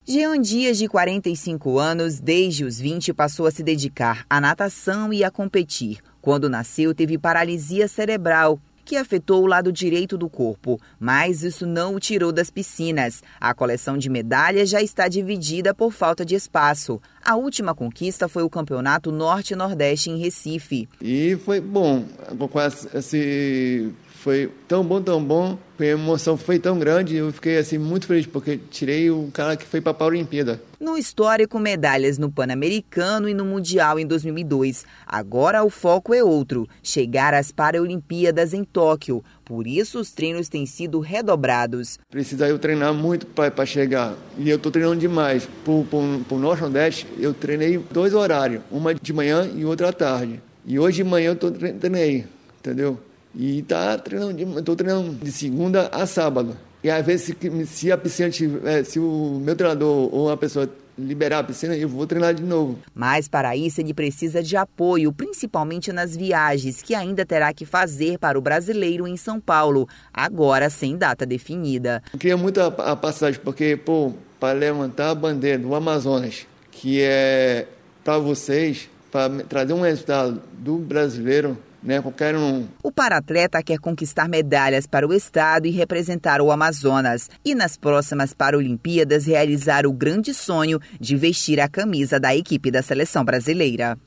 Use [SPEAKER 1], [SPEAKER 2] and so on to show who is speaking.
[SPEAKER 1] Jean Dias, de 45 anos, desde os 20 passou a se dedicar à natação e a competir. Quando nasceu, teve paralisia cerebral, que afetou o lado direito do corpo, mas isso não o tirou das piscinas. A coleção de medalhas já está dividida por falta de espaço. A última conquista foi o Campeonato Norte-Nordeste em Recife.
[SPEAKER 2] E foi bom, foi tão bom, a emoção foi tão grande, eu fiquei muito feliz, porque tirei o cara que foi para a Paralimpíada.
[SPEAKER 1] No histórico, medalhas no Pan-Americano e no Mundial em 2002. Agora o foco é outro, chegar às Paralimpíadas em Tóquio. Por isso os treinos têm sido redobrados.
[SPEAKER 2] Precisa eu treinar muito para chegar, e eu estou treinando demais. Por Norte-Nordeste, eu treinei 2 horários, uma de manhã e outra à tarde. E hoje de manhã eu treinei, entendeu? E estou treinando de segunda a sábado. E às vezes, se a piscina se o meu treinador ou uma pessoa liberar a piscina, eu vou treinar de novo.
[SPEAKER 1] Mas para isso ele precisa de apoio, principalmente nas viagens que ainda terá que fazer para o Brasileiro em São Paulo, agora sem data definida.
[SPEAKER 2] Eu queria muito a passagem, porque, para levantar a bandeira do Amazonas, que é para vocês, para trazer um resultado do brasileiro, qualquer um.
[SPEAKER 1] O paratleta quer conquistar medalhas para o estado e representar o Amazonas. E nas próximas Paralimpíadas realizar o grande sonho de vestir a camisa da equipe da seleção brasileira.